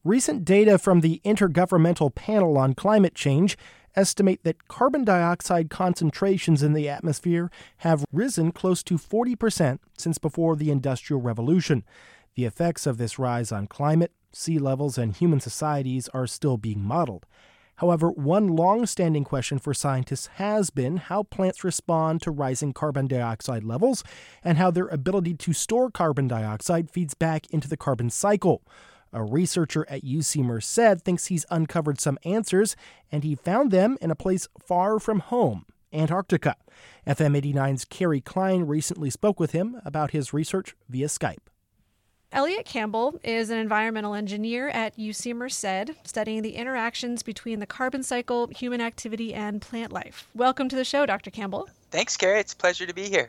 Recent data from the Intergovernmental Panel on Climate Change estimate that carbon dioxide concentrations in the atmosphere have risen close to 40% since before the Industrial Revolution. The effects of this rise on climate, sea levels, and human societies are still being modeled. However, one long-standing question for scientists has been how plants respond to rising carbon dioxide levels and how their ability to store carbon dioxide feeds back into the carbon cycle. A researcher at UC Merced thinks he's uncovered some answers, and he found them in a place far from home, Antarctica. FM 89's Carrie Klein recently spoke with him about his research via Skype. Elliot Campbell is an environmental engineer at UC Merced, studying the interactions between the carbon cycle, human activity, and plant life. Welcome to the show, Dr. Campbell. Thanks, Carrie. It's a pleasure to be here.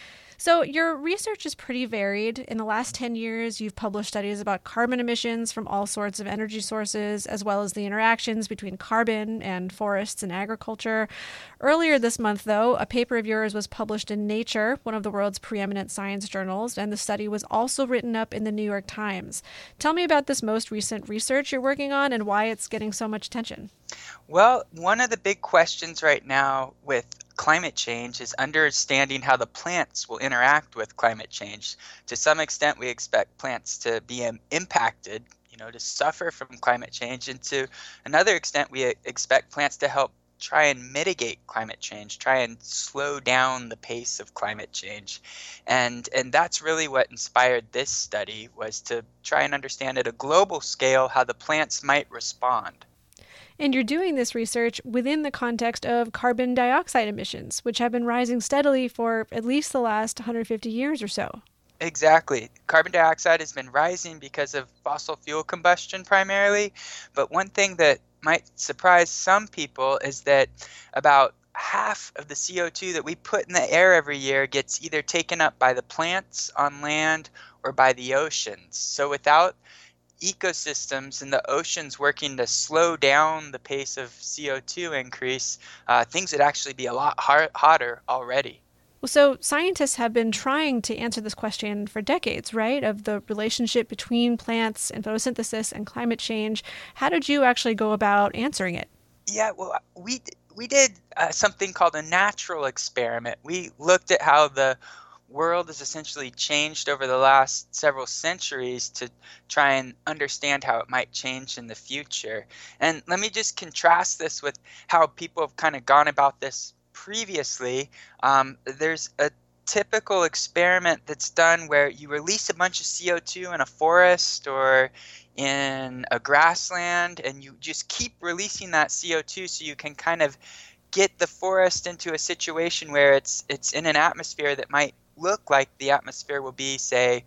So your research is pretty varied. In the last 10 years, you've published studies about carbon emissions from all sorts of energy sources, as well as the interactions between carbon and forests and agriculture. Earlier this month, though, a paper of yours was published in Nature, one of the world's preeminent science journals, and the study was also written up in the New York Times. Tell me about this most recent research you're working on and why it's getting so much attention. Well, one of the big questions right now with climate change is understanding how the plants will interact with climate change. To some extent, we expect plants to be impacted, to suffer from climate change. And to another extent, we expect plants to help try and mitigate climate change, try and slow down the pace of climate change. And that's really what inspired this study, was to try and understand at a global scale how the plants might respond. And you're doing this research within the context of carbon dioxide emissions, which have been rising steadily for at least the last 150 years or so. Exactly. Carbon dioxide has been rising because of fossil fuel combustion primarily. But one thing that might surprise some people is that about half of the CO2 that we put in the air every year gets either taken up by the plants on land or by the oceans. So without ecosystems and the oceans working to slow down the pace of CO2 increase, things would actually be a lot hotter already. Well, so scientists have been trying to answer this question for decades, right? Of the relationship between plants and photosynthesis and climate change. How did you actually go about answering it? Yeah, well, we did something called a natural experiment. We looked at how the world has essentially changed over the last several centuries to try and understand how it might change in the future. And let me just contrast this with how people have kind of gone about this previously. There's a typical experiment that's done where you release a bunch of CO2 in a forest or in a grassland, and you just keep releasing that CO2 so you can kind of get the forest into a situation where it's in an atmosphere that might look like the atmosphere will be, say,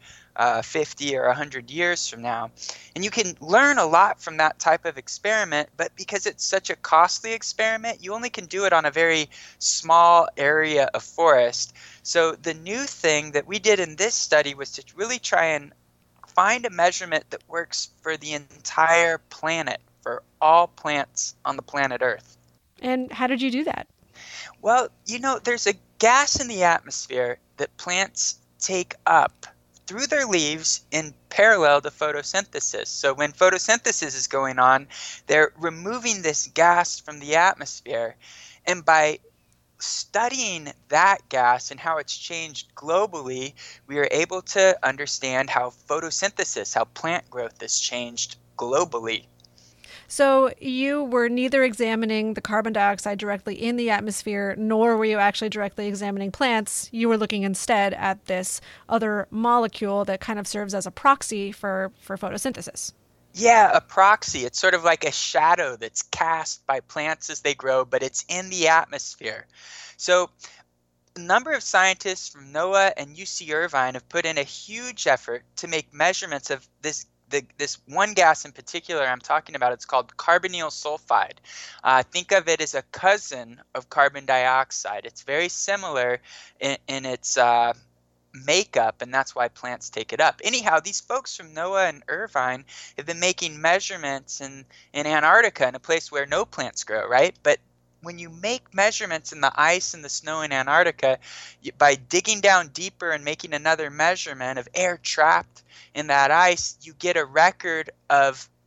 50 or 100 years from now. And you can learn a lot from that type of experiment, but because it's such a costly experiment, you only can do it on a very small area of forest. So the new thing that we did in this study was to really try and find a measurement that works for the entire planet, for all plants on the planet Earth. And how did you do that? Well, there's a gas in the atmosphere that plants take up through their leaves in parallel to photosynthesis. So when photosynthesis is going on, they're removing this gas from the atmosphere. And by studying that gas and how it's changed globally, we are able to understand how photosynthesis, how plant growth has changed globally. So you were neither examining the carbon dioxide directly in the atmosphere, nor were you actually directly examining plants. You were looking instead at this other molecule that kind of serves as a proxy for photosynthesis. Yeah, a proxy. It's sort of like a shadow that's cast by plants as they grow, but it's in the atmosphere. So a number of scientists from NOAA and UC Irvine have put in a huge effort to make measurements of this one gas in particular I'm talking about. It's called carbonyl sulfide. Think of it as a cousin of carbon dioxide. It's very similar in its makeup, and that's why plants take it up. Anyhow, these folks from NOAA and Irvine have been making measurements in Antarctica, in a place where no plants grow, right? But when you make measurements in the ice and the snow in Antarctica, by digging down deeper and making another measurement of air trapped in that ice, you get a record of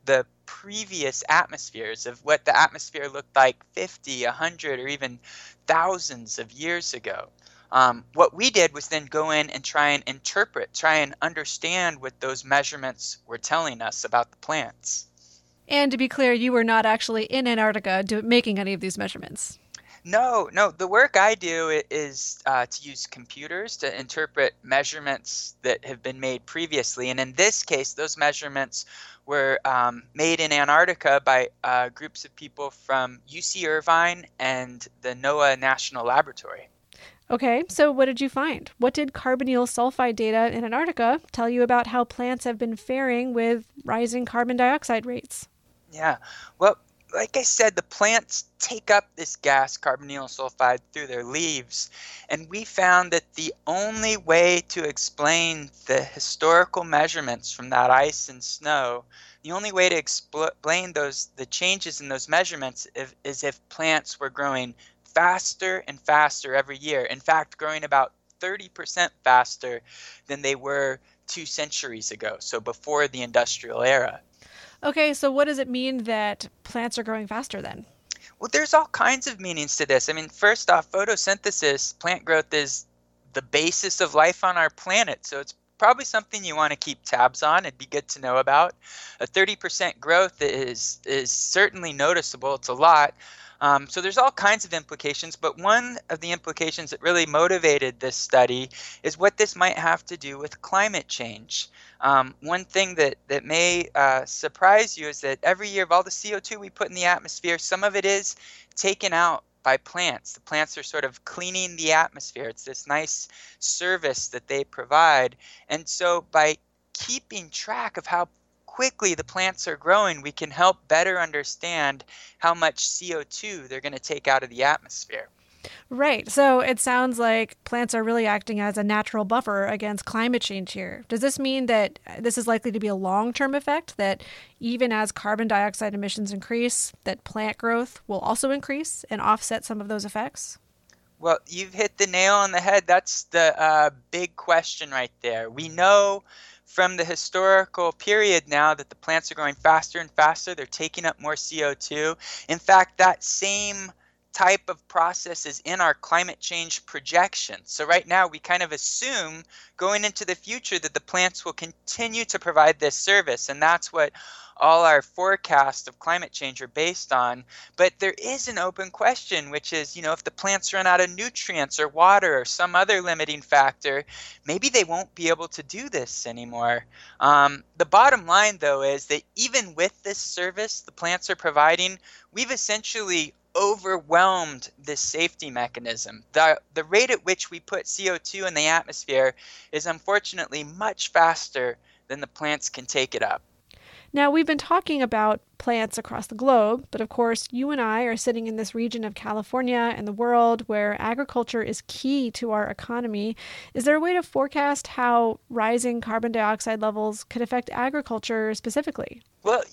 the previous atmospheres of what the atmosphere looked like 50, 100, or even thousands of years ago. What we did was then go in and try and interpret, try and understand what those measurements were telling us about the plants. And to be clear, you were not actually in Antarctica making any of these measurements. No. The work I do is to use computers to interpret measurements that have been made previously. And in this case, those measurements were made in Antarctica by groups of people from UC Irvine and the NOAA National Laboratory. Okay, so what did you find? What did carbonyl sulfide data in Antarctica tell you about how plants have been faring with rising carbon dioxide rates? Yeah, well, like I said, the plants take up this gas, carbonyl sulfide, through their leaves. And we found that the only way to explain the historical measurements from that ice and snow, the only way to explain the changes in those measurements is if plants were growing faster and faster every year. In fact, growing about 30% faster than they were 2 centuries ago, so before the industrial era. Okay, so what does it mean that plants are growing faster then? Well, there's all kinds of meanings to this. I mean, first off, photosynthesis, plant growth, is the basis of life on our planet. So it's probably something you want to keep tabs on. It'd be good to know about. A 30% growth is certainly noticeable. It's a lot. So there's all kinds of implications, but one of the implications that really motivated this study is what this might have to do with climate change. One thing that may surprise you is that every year of all the CO2 we put in the atmosphere, some of it is taken out by plants. The plants are sort of cleaning the atmosphere. It's this nice service that they provide. And so by keeping track of how quickly the plants are growing, we can help better understand how much CO2 they're going to take out of the atmosphere. Right. So it sounds like plants are really acting as a natural buffer against climate change here. Does this mean that this is likely to be a long-term effect, that even as carbon dioxide emissions increase, that plant growth will also increase and offset some of those effects? Well, you've hit the nail on the head. That's the big question right there. We know from the historical period now that the plants are growing faster and faster. They're taking up more CO2. In fact, that same type of process is in our climate change projections. So right now we kind of assume going into the future that the plants will continue to provide this service, and that's what all our forecasts of climate change are based on. But there is an open question, which is, if the plants run out of nutrients or water or some other limiting factor, maybe they won't be able to do this anymore. The bottom line, though, is that even with this service the plants are providing, we've essentially overwhelmed this safety mechanism. The rate at which we put CO2 in the atmosphere is unfortunately much faster than the plants can take it up. Now, we've been talking about plants across the globe, but of course, you and I are sitting in this region of California and the world where agriculture is key to our economy. Is there a way to forecast how rising carbon dioxide levels could affect agriculture specifically? Well,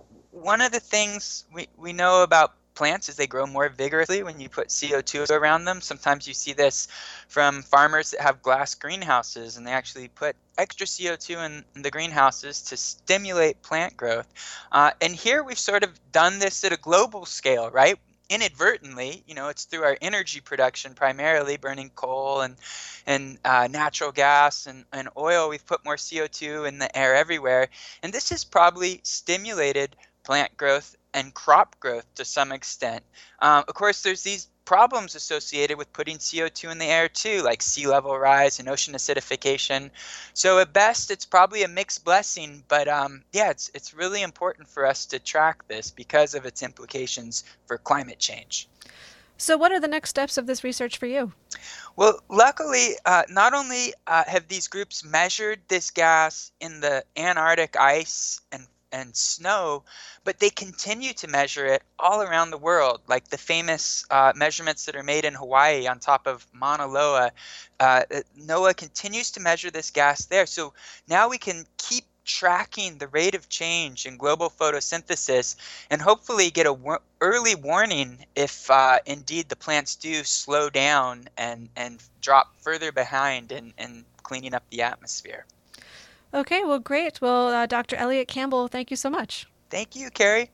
one of the things we know about plants is they grow more vigorously when you put CO2 around them. Sometimes you see this from farmers that have glass greenhouses, and they actually put extra CO2 in the greenhouses to stimulate plant growth. And here we've sort of done this at a global scale, right? Inadvertently, it's through our energy production, primarily burning coal and natural gas and oil. We've put more CO2 in the air everywhere. And this has probably stimulated plant growth and crop growth to some extent. Of course, there's these problems associated with putting CO2 in the air too, like sea level rise and ocean acidification. So at best, it's probably a mixed blessing, but it's really important for us to track this because of its implications for climate change. So what are the next steps of this research for you? Well, luckily, not only have these groups measured this gas in the Antarctic ice and snow, but they continue to measure it all around the world, like the famous measurements that are made in Hawaii on top of Mauna Loa. NOAA continues to measure this gas there. So now we can keep tracking the rate of change in global photosynthesis and hopefully get an early warning if indeed the plants do slow down and drop further behind in cleaning up the atmosphere. Okay, well, great. Well, Dr. Elliott Campbell, thank you so much. Thank you, Carrie.